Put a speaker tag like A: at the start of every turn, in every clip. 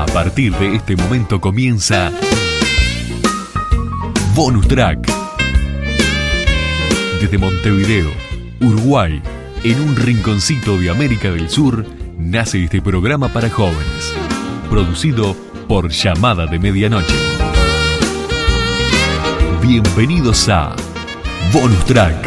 A: partir de este momento comienza Bonus Track. Desde Montevideo, Uruguay, en un rinconcito de América del Sur, nace este programa para jóvenes, producido por Llamada de Medianoche. Bienvenidos a Bonus Track.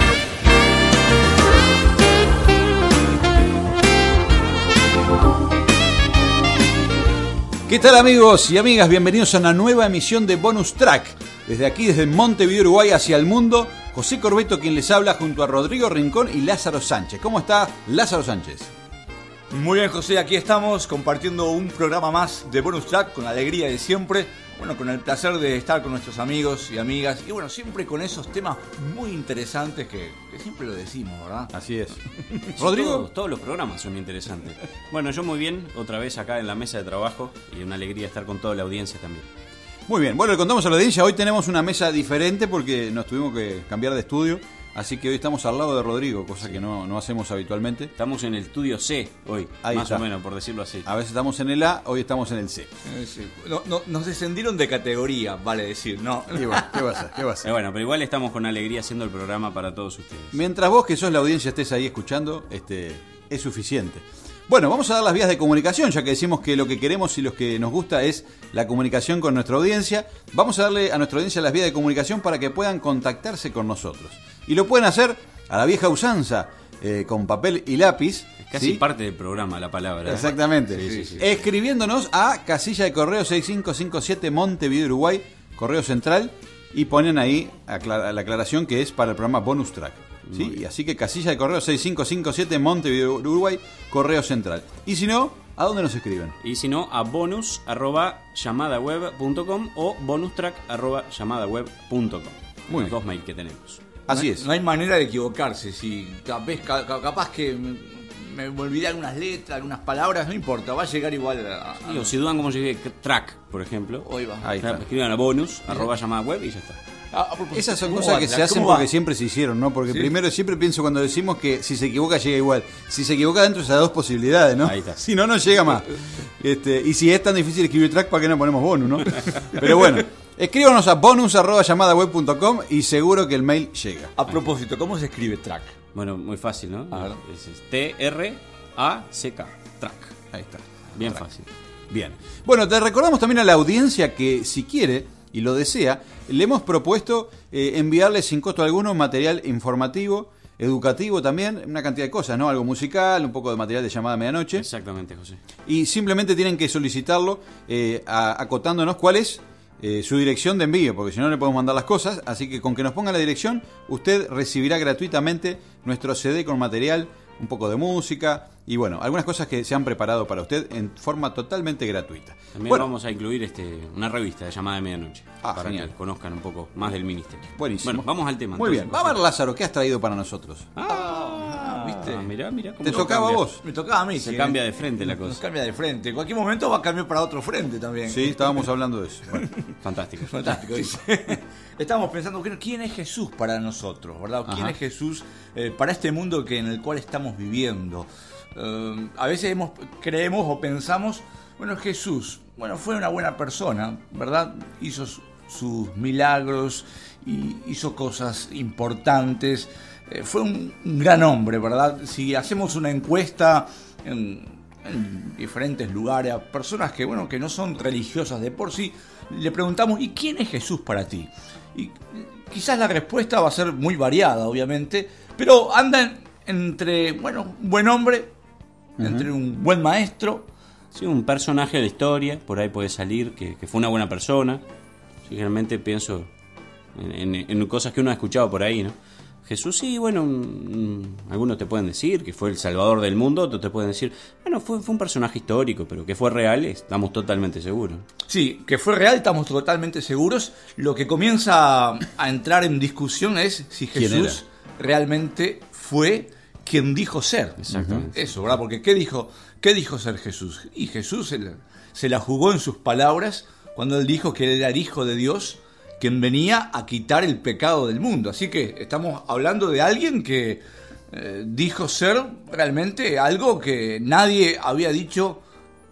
B: ¿Qué tal, amigos y amigas? Bienvenidos a una nueva emisión de Bonus Track. Desde aquí, desde Montevideo, Uruguay, hacia el mundo, José Corbeto quien les habla junto a Rodrigo Rincón y Lázaro Sánchez. ¿Cómo está Lázaro Sánchez?
C: Muy bien, José, aquí estamos compartiendo un programa más de Bonus Track con la alegría de siempre. Bueno, con el placer de estar con nuestros amigos y amigas. Y bueno, siempre con esos temas muy interesantes que siempre lo decimos, ¿verdad?
B: Así es.
D: Rodrigo, todos los programas son interesantes. Bueno, yo muy bien, otra vez acá en la mesa de trabajo y una alegría estar con toda la audiencia también.
B: Muy bien, bueno, le contamos a la audiencia, hoy tenemos una mesa diferente porque nos tuvimos que cambiar de estudio. Así que hoy estamos al lado de Rodrigo, cosa que no hacemos habitualmente.
D: Estamos en el estudio C hoy,
B: ahí
D: más
B: está.
D: O menos, por decirlo así.
B: A veces estamos en el A, hoy estamos en el C.
C: Sí. Nos descendieron de categoría, vale decir, ¿no?
B: ¿Qué va a hacer?
D: Bueno, pero igual estamos con alegría haciendo el programa para todos ustedes.
B: Mientras vos, que sos la audiencia, estés ahí escuchando, es suficiente. Bueno, vamos a dar las vías de comunicación, ya que decimos que lo que queremos y lo que nos gusta es la comunicación con nuestra audiencia. Vamos a darle a nuestra audiencia las vías de comunicación para que puedan contactarse con nosotros. Y lo pueden hacer a la vieja usanza, con papel y lápiz.
D: Es casi
B: ¿sí?
D: Parte del programa la palabra.
B: Exactamente.
D: Sí.
B: Escribiéndonos a casilla de correo 6557 Montevideo, Uruguay, correo central, y ponen ahí la aclaración que es para el programa Bonus Track. ¿Sí? Y así que casilla de correo 6557 Montevideo, Uruguay, correo central. Y si no, ¿a dónde nos escriben?
D: Y si no, a bonus@llamadaweb.com o bonustrack@llamadaweb.com.
B: Muy
D: Los
B: bien.
D: dos mails que tenemos.
B: Así es.
C: No hay manera de equivocarse. Si capaz que me olvidé algunas letras, algunas palabras, no importa, va a llegar igual a...
D: Sí, o si dudan cómo llegué track, por ejemplo.
C: Hoy va.
B: Ahí está.
D: Escriban a bonus@llamadaweb y ya está.
C: A propósito,
B: Esas son
C: ¿cómo
B: cosas
C: va,
B: que
C: Track?
B: se hacen
C: ¿Cómo va?
B: porque siempre se hicieron, ¿no? Porque
C: Sí.
B: primero siempre pienso cuando decimos que si se equivoca llega igual. Si se equivoca dentro de esas dos posibilidades, ¿no?
D: Ahí está.
B: Si no, no llega más. Y si es tan difícil escribir track, ¿para qué no ponemos bonus, no? Pero bueno, escríbanos a bonus@llamadaweb.com y seguro que el mail llega.
C: A propósito, ¿cómo se escribe track?
D: Bueno, muy fácil, ¿no?
C: A ver.
D: Es TRACK, track.
B: Ahí está.
D: Bien
B: Track.
D: fácil.
B: Bien. Bueno, te recordamos también a la audiencia que si quiere y lo desea, le hemos propuesto enviarle sin costo alguno material informativo, educativo también, una cantidad de cosas, ¿no? Algo musical, un poco de material de Llamada a Medianoche.
D: Exactamente, José.
B: Y simplemente tienen que solicitarlo acotándonos cuál es su dirección de envío, porque si no le podemos mandar las cosas. Así que con que nos ponga la dirección, usted recibirá gratuitamente nuestro CD con material, un poco de música y bueno, algunas cosas que se han preparado para usted en forma totalmente gratuita.
D: También
B: Bueno,
D: vamos a incluir una revista de Llamada de Medianoche. Para
B: genial.
D: que conozcan un poco más del ministerio.
B: Buenísimo.
D: Bueno, vamos al tema.
B: Muy bien.
D: entonces,
B: Vamos a ver, Lázaro, ¿qué has traído para nosotros?
C: ¿viste?
D: Mirá cómo
B: ¿Te
D: se
B: tocaba a
D: cambia.
B: vos?
C: Me tocaba a mí.
D: Se
C: sí,
D: cambia de frente la
C: Nos
D: cosa.
C: cambia de frente. En cualquier momento va a cambiar para otro frente también.
B: Sí, estábamos hablando de eso. Bueno,
D: Fantástico.
C: Fantástico, dice. Estamos pensando, ¿quién es Jesús para nosotros? ¿Verdad? ¿Quién
D: Ajá.
C: es Jesús para este mundo en el cual estamos viviendo? A veces creemos o pensamos, bueno, Jesús, fue una buena persona, ¿verdad? Hizo sus milagros, y hizo cosas importantes, fue un gran hombre, ¿verdad? Si hacemos una encuesta en diferentes lugares a personas que no son religiosas de por sí, le preguntamos, ¿y quién es Jesús para ti? Y quizás la respuesta va a ser muy variada, obviamente, pero anda entre, un buen hombre, entre un buen maestro.
D: Sí, un personaje de la historia, por ahí puede salir, que fue una buena persona. Yo generalmente pienso en cosas que uno ha escuchado por ahí, ¿no? Jesús, sí, algunos te pueden decir que fue el salvador del mundo, otros te pueden decir, fue un personaje histórico, pero que fue real, estamos totalmente seguros.
C: Sí, que fue real, estamos totalmente seguros. Lo que comienza a entrar en discusión es si
B: ¿Quién
C: Jesús realmente fue quien dijo ser.
D: Exactamente.
C: Eso, ¿verdad? Porque ¿qué dijo ser Jesús? Y Jesús se la jugó en sus palabras cuando él dijo que él era el Hijo de Dios, quien venía a quitar el pecado del mundo. Así que estamos hablando de alguien que dijo ser realmente algo que nadie había dicho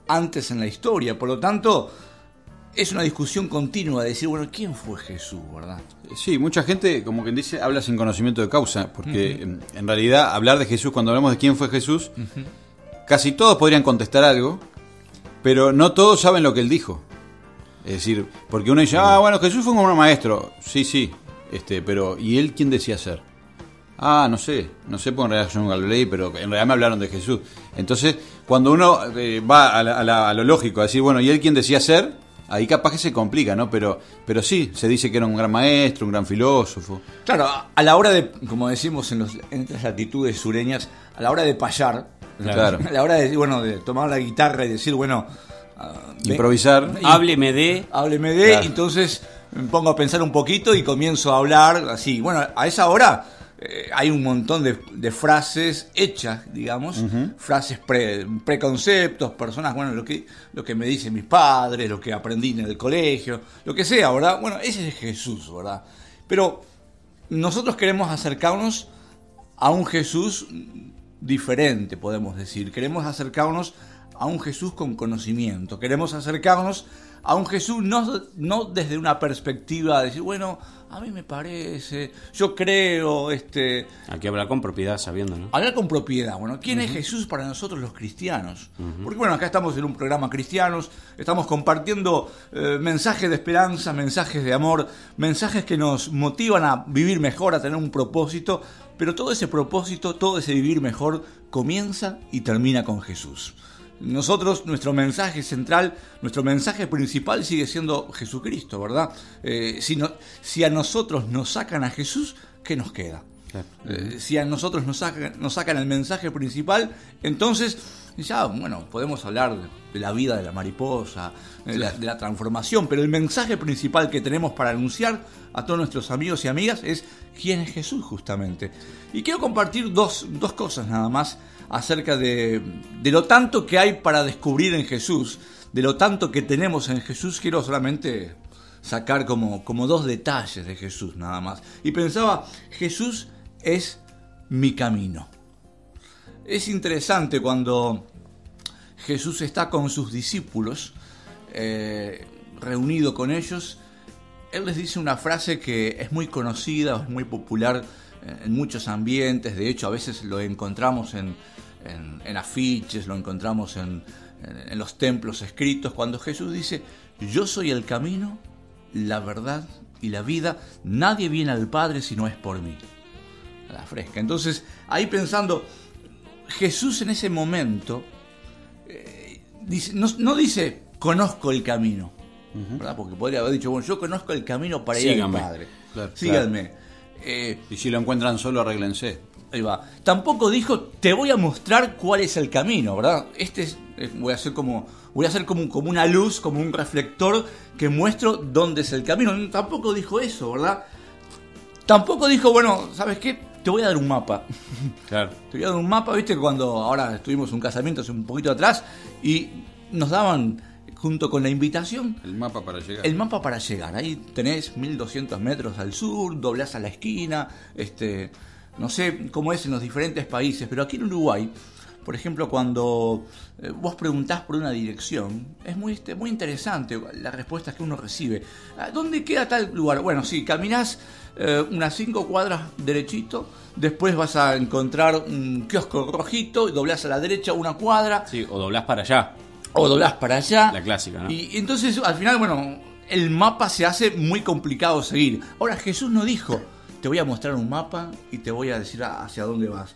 C: antes en la historia. Por lo tanto, es una discusión continua de decir, bueno, ¿quién fue Jesús, verdad?
B: Sí, mucha gente, como quien dice, habla sin conocimiento de causa, porque en realidad hablar de Jesús, cuando hablamos de quién fue Jesús, casi todos podrían contestar algo, pero no todos saben lo que él dijo. Es decir, porque uno dice, bueno, Jesús fue un buen maestro. Sí, pero ¿y él quién decía ser? No sé, porque en realidad yo nunca lo leí, pero en realidad me hablaron de Jesús. Entonces, cuando uno va a lo lógico, a decir, bueno, ¿y él quién decía ser? Ahí capaz que se complica, ¿no? Pero sí, se dice que era un gran maestro, un gran filósofo.
C: Claro, a la hora de, como decimos en estas latitudes sureñas, a la hora de payar,
B: claro.
C: A la hora de, de tomar la guitarra y decir,
B: improvisar.
D: Hábleme de...
C: Claro. Entonces me pongo a pensar un poquito y comienzo a hablar así. Bueno, a esa hora hay un montón de frases hechas, digamos, frases preconceptos, personas, lo que me dicen mis padres, lo que aprendí en el colegio, lo que sea, ¿verdad? Bueno, ese es Jesús, ¿verdad? Pero nosotros queremos acercarnos a un Jesús diferente, podemos decir. Queremos acercarnos a un Jesús con conocimiento. Queremos acercarnos a un Jesús no desde una perspectiva de decir, bueno, a mí me parece, yo creo,
D: Hay que hablar con propiedad, sabiendo, ¿no?
C: Hablar con propiedad. Bueno, ¿quién es Jesús para nosotros los cristianos? Porque bueno, acá estamos en un programa cristianos, estamos compartiendo mensajes de esperanza, mensajes de amor, mensajes que nos motivan a vivir mejor, a tener un propósito, pero todo ese propósito, todo ese vivir mejor, comienza y termina con Jesús. Nosotros, nuestro mensaje central, nuestro mensaje principal sigue siendo Jesucristo, ¿verdad? Si a nosotros nos sacan a Jesús, ¿qué nos queda? Claro. Si a nosotros nos sacan el mensaje principal, entonces ya, podemos hablar de la vida de la mariposa, de la transformación, pero el mensaje principal que tenemos para anunciar a todos nuestros amigos y amigas es quién es Jesús, justamente. Y quiero compartir dos cosas nada más acerca de lo tanto que hay para descubrir en Jesús, de lo tanto que tenemos en Jesús. Quiero solamente sacar como dos detalles de Jesús nada más. Y pensaba, Jesús es mi camino. Es interesante cuando Jesús está con sus discípulos, reunido con ellos, Él les dice una frase que es muy conocida, es muy popular en muchos ambientes. De hecho, a veces lo encontramos en afiches, lo encontramos en los templos escritos, cuando Jesús dice, yo soy el camino, la verdad y la vida, nadie viene al Padre si no es por mí. A la fresca. Entonces, ahí pensando, Jesús en ese momento no dice, conozco el camino, ¿verdad? Porque podría haber dicho, yo conozco el camino para ir al Padre.
B: Claro,
C: síganme.
B: Y si lo encuentran solo, arréglense.
C: Ahí va. Tampoco dijo, te voy a mostrar cuál es el camino, ¿verdad? Voy a hacer como una luz, como un reflector que muestro dónde es el camino. Tampoco dijo eso, ¿verdad? Tampoco dijo, ¿sabes qué? Te voy a dar un mapa.
B: Claro.
C: Te voy a dar un mapa, ¿viste? Cuando ahora estuvimos en un casamiento hace un poquito atrás y nos daban, junto con la invitación,
B: el mapa para llegar.
C: El mapa para llegar. Ahí tenés 1200 metros al sur, doblás a la esquina, no sé cómo es en los diferentes países, pero aquí en Uruguay, por ejemplo, cuando vos preguntás por una dirección, es muy interesante las respuestas que uno recibe. ¿Dónde queda tal lugar? Bueno, sí, caminás unas 5 cuadras derechito, después vas a encontrar un kiosco rojito, y doblás a la derecha una cuadra.
D: Sí, o doblás para allá.
C: La
D: clásica, ¿no?
C: Y entonces, al final, el mapa se hace muy complicado seguir. Ahora, Jesús no dijo, te voy a mostrar un mapa y te voy a decir hacia dónde vas.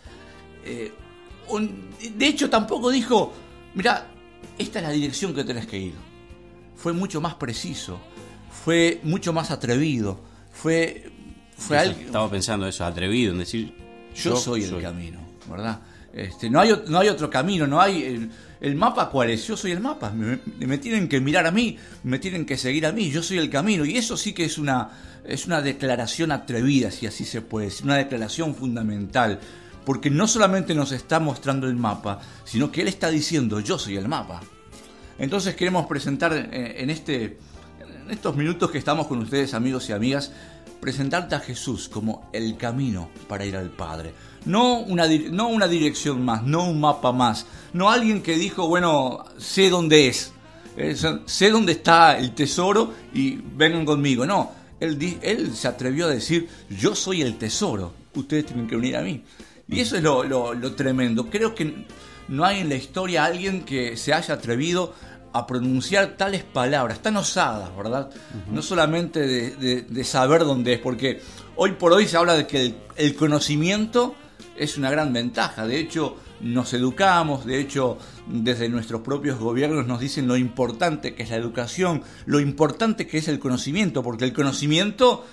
C: De hecho, tampoco dijo, mirá, esta es la dirección que tenés que ir. Fue mucho más preciso, fue mucho más atrevido, fue algo...
D: Estaba pensando eso, atrevido, en decir,
C: yo soy el camino, ¿verdad? No hay otro camino, no hay... ¿El mapa cuál es? Yo soy el mapa, me tienen que mirar a mí, me tienen que seguir a mí, yo soy el camino. Y eso sí que es una declaración atrevida, si así se puede decir, una declaración fundamental. Porque no solamente nos está mostrando el mapa, sino que Él está diciendo, yo soy el mapa. Entonces queremos presentar en estos minutos que estamos con ustedes, amigos y amigas, presentarte a Jesús como el camino para ir al Padre. No una dirección más, no un mapa más. No alguien que dijo, bueno, sé dónde es. Sé dónde está el tesoro y vengan conmigo. No, él se atrevió a decir, yo soy el tesoro, ustedes tienen que venir a mí. Y eso es lo tremendo. Creo que no hay en la historia alguien que se haya atrevido a pronunciar tales palabras tan osadas, ¿verdad? Uh-huh. No solamente de saber dónde es, porque hoy por hoy se habla de que el conocimiento es una gran ventaja. De hecho, nos educamos, de hecho, desde nuestros propios gobiernos nos dicen lo importante que es la educación, lo importante que es el conocimiento, porque el conocimiento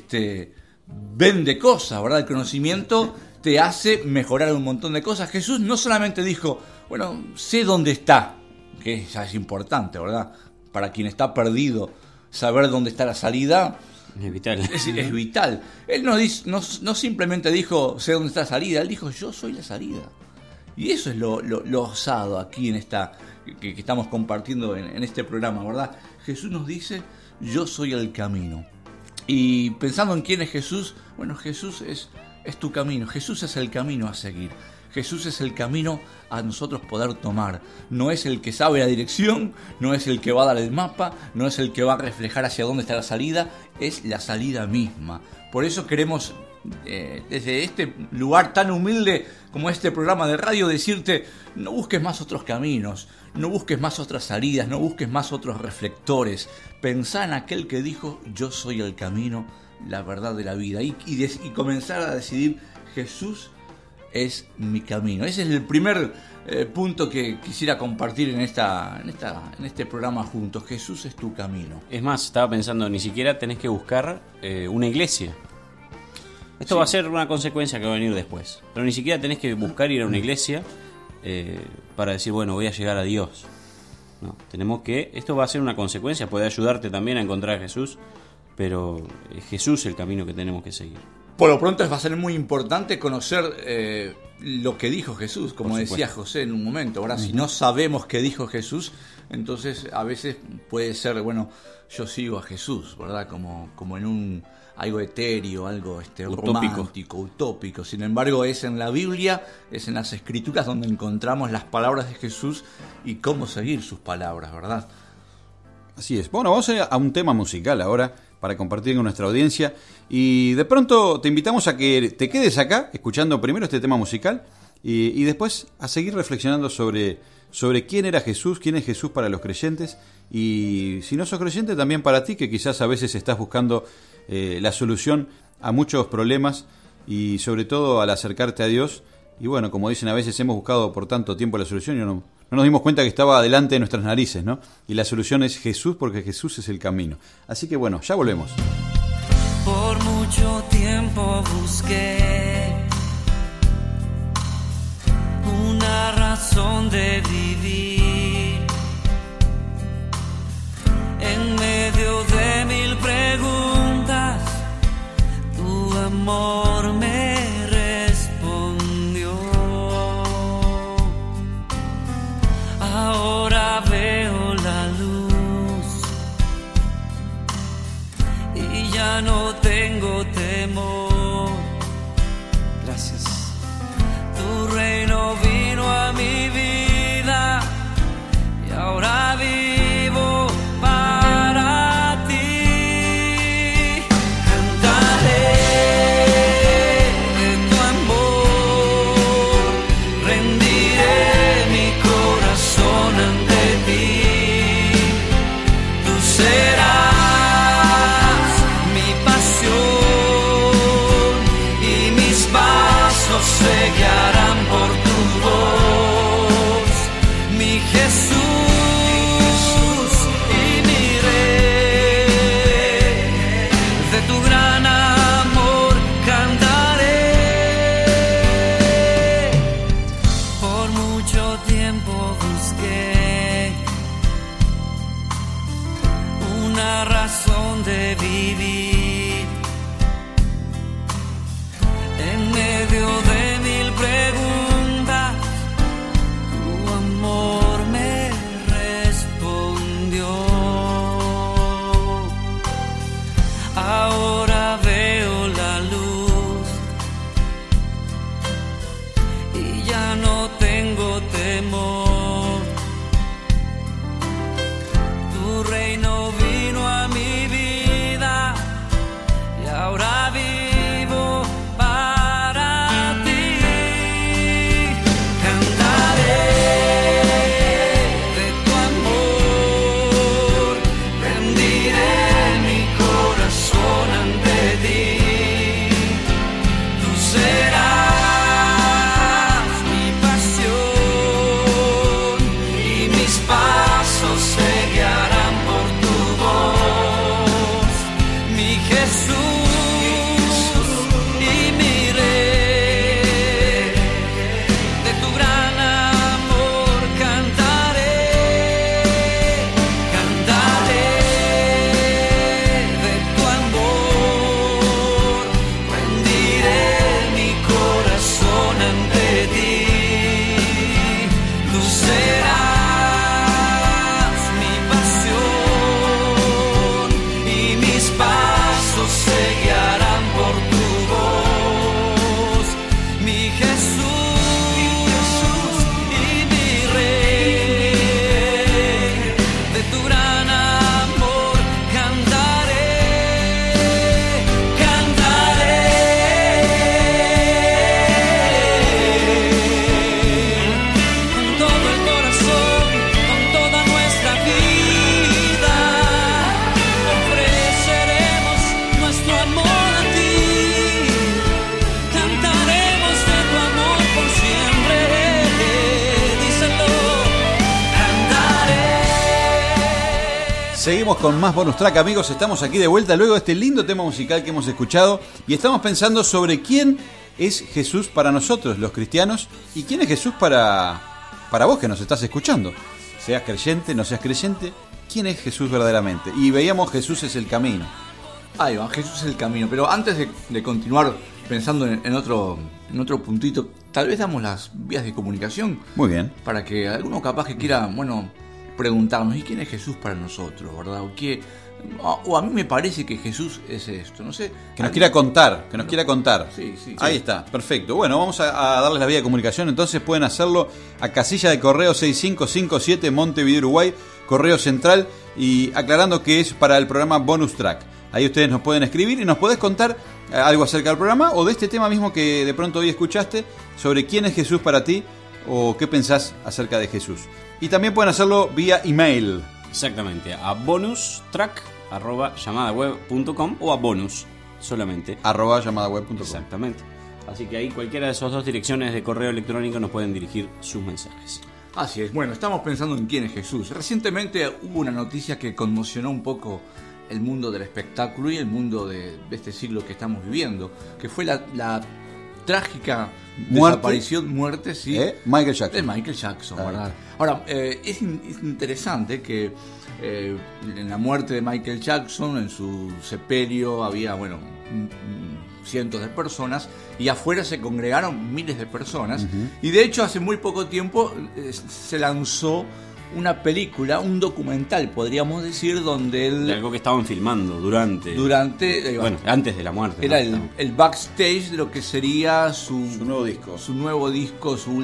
C: vende cosas, ¿verdad? El conocimiento te hace mejorar un montón de cosas. Jesús no solamente dijo, bueno, sé dónde está, que ya es importante, ¿verdad? Para quien está perdido, saber dónde está la salida
D: es vital.
C: Es vital. Él no simplemente dijo, sé dónde está la salida, él dijo, yo soy la salida. Y eso es lo osado aquí en esta que estamos compartiendo en este programa, ¿verdad? Jesús nos dice, yo soy el camino. Y pensando en quién es Jesús, bueno, Jesús es tu camino, Jesús es el camino a seguir. Jesús es el camino a nosotros poder tomar. No es el que sabe la dirección, no es el que va a dar el mapa, no es el que va a reflejar hacia dónde está la salida, es la salida misma. Por eso queremos, desde este lugar tan humilde como este programa de radio, decirte, no busques más otros caminos, no busques más otras salidas, no busques más otros reflectores. Pensá en aquel que dijo, yo soy el camino, la verdad de la vida. Y comenzar a decidir, Jesús es mi camino. Ese es el primer punto que quisiera compartir en este programa juntos. Jesús es tu camino.
D: Es más, estaba pensando, ni siquiera tenés que buscar una iglesia. Esto
C: Sí.
D: va a ser una consecuencia que va a venir después. Pero ni siquiera tenés que buscar ir a una iglesia para decir, bueno, voy a llegar a Dios. No, esto va a ser una consecuencia, puede ayudarte también a encontrar a Jesús, pero es Jesús el camino que tenemos que seguir.
C: Por lo pronto va a ser muy importante conocer lo que dijo Jesús, como decía José en un momento. Ahora, si no sabemos qué dijo Jesús, entonces a veces puede ser, bueno, yo sigo a Jesús, ¿verdad? Como en algo etéreo, algo romántico, utópico. Sin embargo, es en la Biblia, es en las Escrituras donde encontramos las palabras de Jesús y cómo seguir sus palabras, ¿verdad?
B: Así es. Bueno, vamos a un tema musical ahora para compartir con nuestra audiencia. Y de pronto te invitamos a que te quedes acá, escuchando primero este tema musical y después a seguir reflexionando sobre quién era Jesús, quién es Jesús para los creyentes. Y si no sos creyente, también para ti, que quizás a veces estás buscando la solución a muchos problemas y sobre todo al acercarte a Dios. Y bueno, como dicen, a veces hemos buscado por tanto tiempo la solución y no nos dimos cuenta que estaba delante de nuestras narices, ¿no? Y la solución es Jesús, porque Jesús es el camino. Así que bueno, ya volvemos.
E: Por mucho tiempo busqué una razón de vivir en medio de mil preguntas. Tu amor me respondió. Ahora veo la luz y ya no tengo temor.
D: Gracias.
E: Tu reino vino a mi vida y ahora vivo para ti. Cantaré de tu amor, rendiré mi corazón ante ti. Tú serás mi pasión y mis pasos se guiarán por tu voz, mi Jesús y mi Rey. De tu gran amor cantaré. Por mucho tiempo busqué una razón de vivir en medio de mil preguntas. Tu amor me respondió. Ahora veo la luz
B: Seguimos con más bonus track, amigos. Estamos aquí de vuelta luego de este lindo tema musical que hemos escuchado y estamos pensando sobre quién es Jesús para nosotros, los cristianos, y quién es Jesús para vos que nos estás escuchando. Seas creyente, no seas creyente, ¿quién es Jesús verdaderamente? Y veíamos Jesús es el camino.
C: Ahí va, Jesús es el camino. Pero antes de continuar pensando en otro puntito, tal vez damos las vías de comunicación.
B: Muy bien.
C: Para que alguno capaz que quiera, preguntarnos, ¿y quién es Jesús para nosotros, verdad? O a mí me parece que Jesús es esto, no sé.
B: Que nos quiera contar,
C: Sí.
B: Ahí está, perfecto. Bueno, vamos a darles la vía de comunicación, entonces pueden hacerlo a casilla de correo 6557 Montevideo, Uruguay, correo central, y aclarando que es para el programa Bonus Track. Ahí ustedes nos pueden escribir y nos podés contar algo acerca del programa o de este tema mismo que de pronto hoy escuchaste, sobre quién es Jesús para ti o qué pensás acerca de Jesús. Y también pueden hacerlo vía email.
D: Exactamente, a bonustrack@llamadaweb.com o a bonus solamente
B: @llamadaweb.com.
D: Exactamente. Así que ahí cualquiera de esas dos direcciones de correo electrónico nos pueden dirigir sus mensajes.
C: Así es, bueno, estamos pensando en quién es Jesús. Recientemente hubo una noticia que conmocionó un poco el mundo del espectáculo y el mundo de este siglo que estamos viviendo, que fue la trágica muerte, sí,
B: Michael Jackson.
C: De Michael Jackson, ¿verdad? Ahora, es interesante que en la muerte de Michael Jackson, en su sepelio, había, cientos de personas, y afuera se congregaron miles de personas. Uh-huh. Y de hecho, hace muy poco tiempo se lanzó una película, un documental, podríamos decir, donde él...
D: De algo que estaban filmando durante antes de la muerte.
C: Era el backstage de lo que sería su
B: nuevo disco.
C: Su nuevo disco, su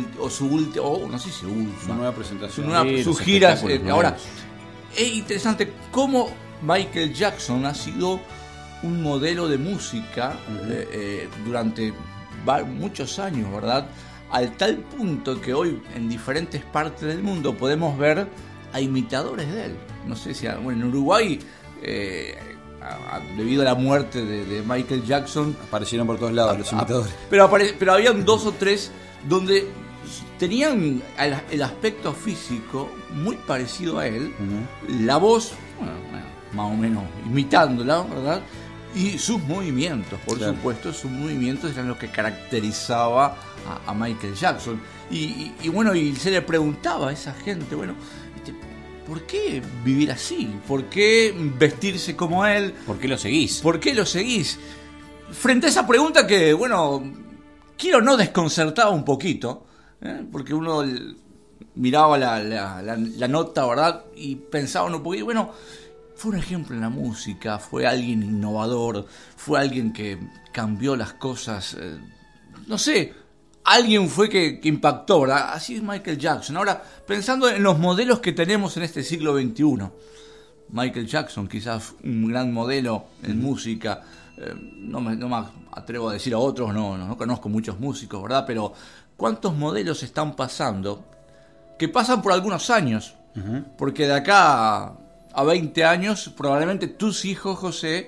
B: nueva presentación.
C: Sus giras. Ahora, es interesante cómo Michael Jackson ha sido un modelo de música durante muchos años, ¿verdad? Al tal punto que hoy en diferentes partes del mundo podemos ver a imitadores de él. No sé si en Uruguay, debido a la muerte de Michael Jackson,
B: aparecieron por todos lados los imitadores.
C: Pero habían 2 o 3 donde tenían el aspecto físico muy parecido a él, uh-huh. La voz, más o menos imitándola, ¿verdad? Y sus movimientos, por supuesto, sus movimientos eran lo que caracterizaba a Michael Jackson. Y se le preguntaba a esa gente, ¿por qué vivir así? ¿Por qué vestirse como él?
D: ¿Por qué lo seguís?
C: ¿Por qué lo seguís? Frente a esa pregunta que, quiero no desconcertaba un poquito, porque uno miraba la nota, ¿verdad? Y pensaba un poquito, fue un ejemplo en la música, fue alguien innovador, fue alguien que cambió las cosas, alguien fue que impactó, ¿verdad? Así es Michael Jackson. Ahora, pensando en los modelos que tenemos en este siglo XXI, Michael Jackson, quizás un gran modelo en música, no me atrevo a decir a otros, no conozco muchos músicos, ¿verdad? Pero ¿cuántos modelos están pasando? Que pasan por algunos años, uh-huh. Porque de acá a 20 años, probablemente tus hijos, José,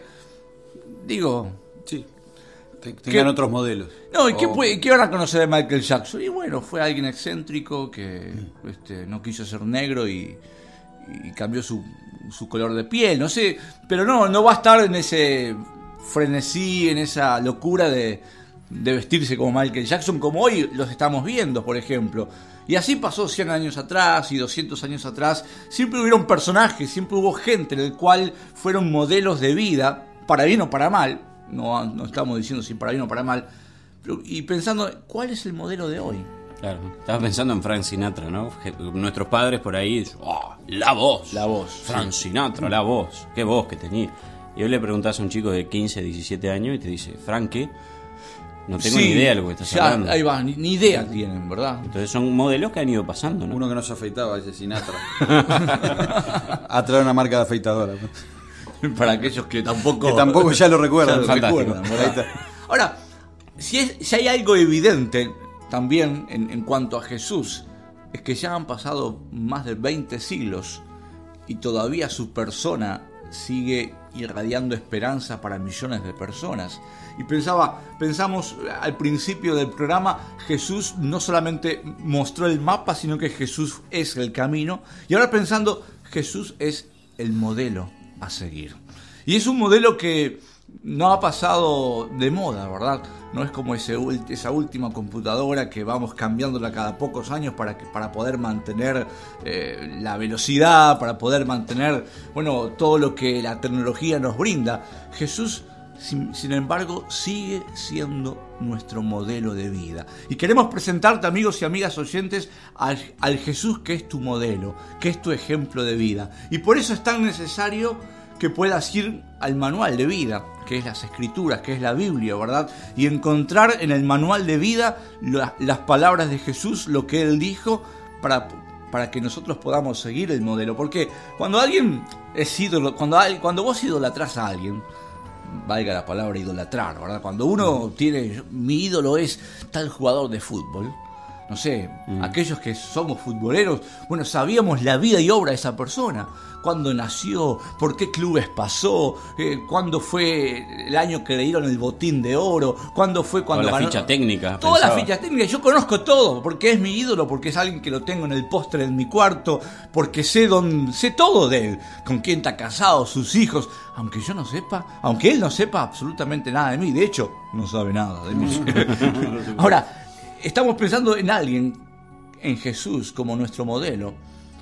B: sí, tengan otros modelos.
C: ¿Qué van a conocer de Michael Jackson? Y fue alguien excéntrico que no quiso ser negro y cambió su color de piel, no sé, pero no va a estar en ese frenesí, en esa locura de vestirse como Michael Jackson, como hoy los estamos viendo, por ejemplo. Y así pasó 100 años atrás y 200 años atrás. Siempre hubieron personajes, siempre hubo gente en el cual fueron modelos de vida, para bien o para mal. No estamos diciendo si para bien o para mal. Y pensando, ¿cuál es el modelo de hoy?
D: Claro, estaba pensando en Frank Sinatra, ¿no? Nuestros padres por ahí, la voz. Frank Sinatra, la voz. Qué voz que tenía. Y hoy le preguntás a un chico de 15, 17 años y te dice, Frank, ¿qué? No tengo ni idea de lo que estás hablando.
C: Ahí va, ni idea tienen, ¿verdad?
D: Entonces son modelos que han ido pasando, ¿no?
B: Uno que no se afeitaba, ese Sinatra. A traer una marca de afeitadora.
C: Para aquellos que tampoco
B: ya lo recuerdan.
C: Ahora, si hay algo evidente también en cuanto a Jesús, es que ya han pasado más de 20 siglos y todavía su persona sigue irradiando esperanza para millones de personas. Y pensamos al principio del programa, Jesús no solamente mostró el mapa, sino que Jesús es el camino. Y ahora pensando, Jesús es el modelo a seguir. Y es un modelo que no ha pasado de moda, ¿verdad? No es como esa última computadora que vamos cambiándola cada pocos años para poder mantener la velocidad, para poder mantener, bueno, todo lo que la tecnología nos brinda. Jesús, sin embargo, sigue siendo nuestro modelo de vida. Y queremos presentarte, amigos y amigas oyentes, al Jesús que es tu modelo, que es tu ejemplo de vida. Y por eso es tan necesario que puedas ir al manual de vida, que es las Escrituras, que es la Biblia, ¿verdad? Y encontrar en el manual de vida las palabras de Jesús, lo que Él dijo, para que nosotros podamos seguir el modelo. Porque cuando alguien es ídolo, cuando vos idolatrás a alguien, valga la palabra idolatrar, ¿verdad? Cuando uno tiene, mi ídolo es tal jugador de fútbol, no sé, aquellos que somos futboleros, bueno, sabíamos la vida y obra de esa persona, cuándo nació, por qué clubes pasó, cuándo fue el año que le dieron el botín de oro, cuándo fue cuando
D: ganó.
C: La
D: ficha técnica.
C: Todas las fichas técnicas, yo conozco todo, porque es mi ídolo, porque es alguien que lo tengo en el póster en mi cuarto, porque sé todo de él, con quién está casado, sus hijos, aunque él no sepa absolutamente nada de mí, de hecho, no sabe nada de mí. Ahora, estamos pensando en alguien, en Jesús como nuestro modelo.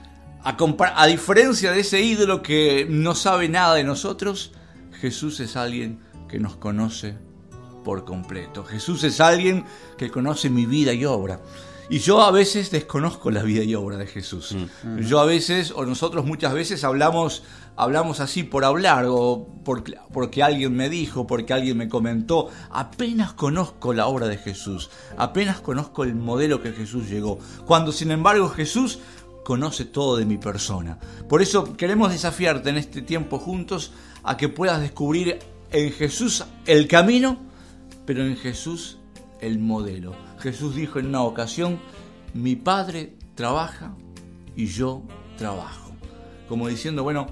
C: A diferencia de ese ídolo que no sabe nada de nosotros, Jesús es alguien que nos conoce por completo. Jesús es alguien que conoce mi vida y obra. Y yo a veces desconozco la vida y obra de Jesús. Yo a veces, o nosotros muchas veces hablamos así por hablar, o porque alguien me dijo, porque alguien me comentó. Apenas conozco la obra de Jesús, apenas conozco el modelo que Jesús llegó. Cuando sin embargo Jesús conoce todo de mi persona. Por eso queremos desafiarte en este tiempo juntos a que puedas descubrir en Jesús el camino, pero en Jesús el modelo. Jesús dijo en una ocasión: mi Padre trabaja y yo trabajo. Como diciendo, bueno,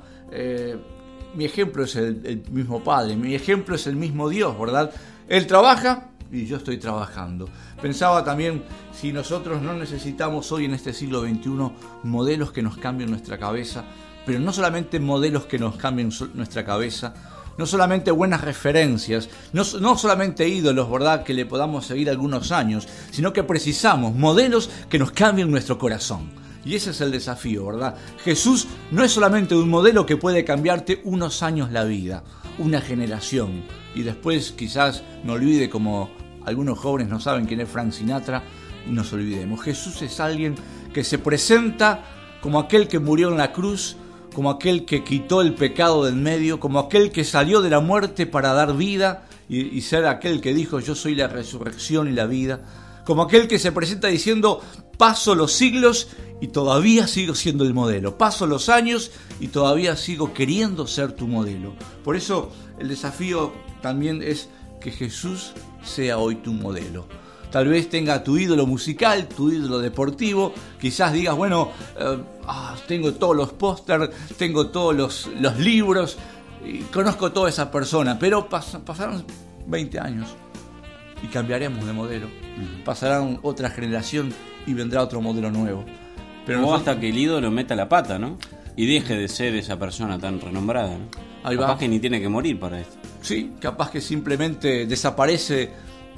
C: mi ejemplo es el mismo Padre, mi ejemplo es el mismo Dios, ¿verdad? Él trabaja y yo estoy trabajando. Pensaba también, si nosotros no necesitamos hoy en este siglo XXI modelos que nos cambien nuestra cabeza, pero no solamente modelos que nos cambien nuestra cabeza, no solamente buenas referencias, no solamente ídolos, ¿verdad?, que le podamos seguir algunos años, sino que precisamos modelos que nos cambien nuestro corazón. Y ese es el desafío, ¿verdad? Jesús no es solamente un modelo que puede cambiarte unos años la vida, una generación, y después quizás me olvide, como algunos jóvenes no saben quién es Frank Sinatra, y nos olvidemos. Jesús es alguien que se presenta como aquel que murió en la cruz, como aquel que quitó el pecado del medio, como aquel que salió de la muerte para dar vida y ser aquel que dijo: yo soy la resurrección y la vida, como aquel que se presenta diciendo: paso los siglos y todavía sigo siendo el modelo, paso los años y todavía sigo queriendo ser tu modelo. Por eso el desafío también es que Jesús sea hoy tu modelo. Tal vez tenga tu ídolo musical, tu ídolo deportivo. Quizás digas, bueno, tengo todos los pósters, tengo todos los libros, y conozco toda esa persona. Pero pasaron 20 años y cambiaremos de modelo. Pasarán otra generación y vendrá otro modelo nuevo. Pero
D: no basta que el ídolo meta la pata, ¿no? Y deje de ser esa persona tan renombrada, ¿no?
C: Ahí
D: capaz
C: va.
D: que ni tiene que morir para esto.
C: Sí, capaz que simplemente desaparece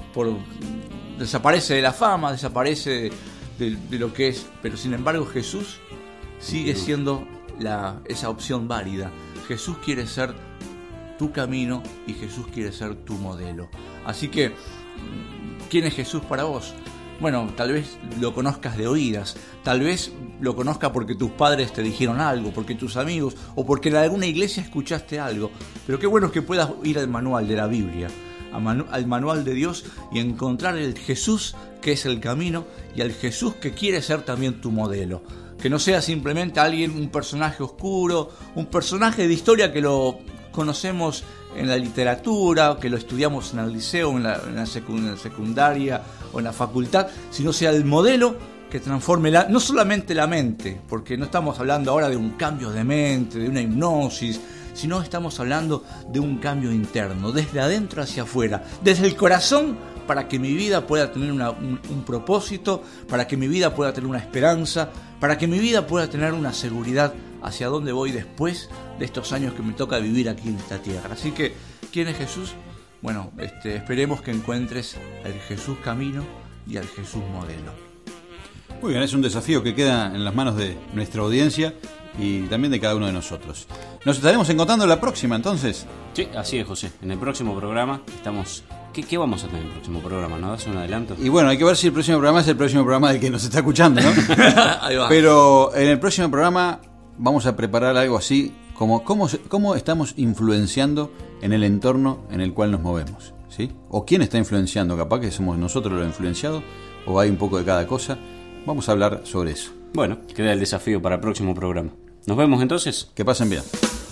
C: de la fama, desaparece de lo que es. Pero sin embargo Jesús sigue siendo esa opción válida. Jesús quiere ser tu camino y Jesús quiere ser tu modelo. Así que, ¿quién es Jesús para vos? Bueno, tal vez lo conozcas de oídas, tal vez lo conozcas porque tus padres te dijeron algo, porque tus amigos, o porque en alguna iglesia escuchaste algo. Pero qué bueno es que puedas ir al manual de la Biblia, al manual de Dios, y encontrar el Jesús que es el camino y al Jesús que quiere ser también tu modelo. Que no sea simplemente un personaje oscuro, un personaje de historia que lo conocemos en la literatura, que lo estudiamos en el liceo, en la secundaria o en la facultad, sino sea el modelo que transforme no solamente la mente, porque no estamos hablando ahora de un cambio de mente, de una hipnosis, sino estamos hablando de un cambio interno, desde adentro hacia afuera, desde el corazón, para que mi vida pueda tener un propósito, para que mi vida pueda tener una esperanza, para que mi vida pueda tener una seguridad hacia dónde voy después de estos años que me toca vivir aquí en esta tierra. Así que, ¿quién es Jesús? Bueno, esperemos que encuentres al Jesús camino y al Jesús modelo.
B: Muy bien, es un desafío que queda en las manos de nuestra audiencia y también de cada uno de nosotros. Nos estaremos encontrando la próxima, entonces.
D: Sí, así es, José. En el próximo programa estamos... ¿Qué vamos a tener en el próximo programa? ¿Nos das un adelanto?
B: Y bueno, hay que ver si el próximo programa es el próximo programa del que nos está escuchando, ¿no?
C: Ahí va.
B: Pero en el próximo programa vamos a preparar algo así como cómo estamos influenciando en el entorno en el cual nos movemos, ¿sí? O quién está influenciando, capaz que somos nosotros los influenciados, o hay un poco de cada cosa. Vamos a hablar sobre eso.
D: Bueno, queda el desafío para el próximo programa. ¿Nos vemos entonces?
B: Que pasen bien.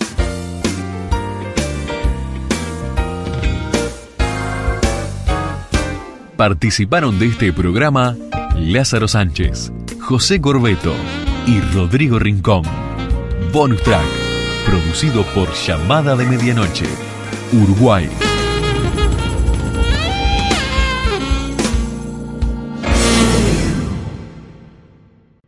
A: Participaron de este programa Lázaro Sánchez, José Corbeto y Rodrigo Rincón. Bonus Track, producido por Llamada de Medianoche, Uruguay.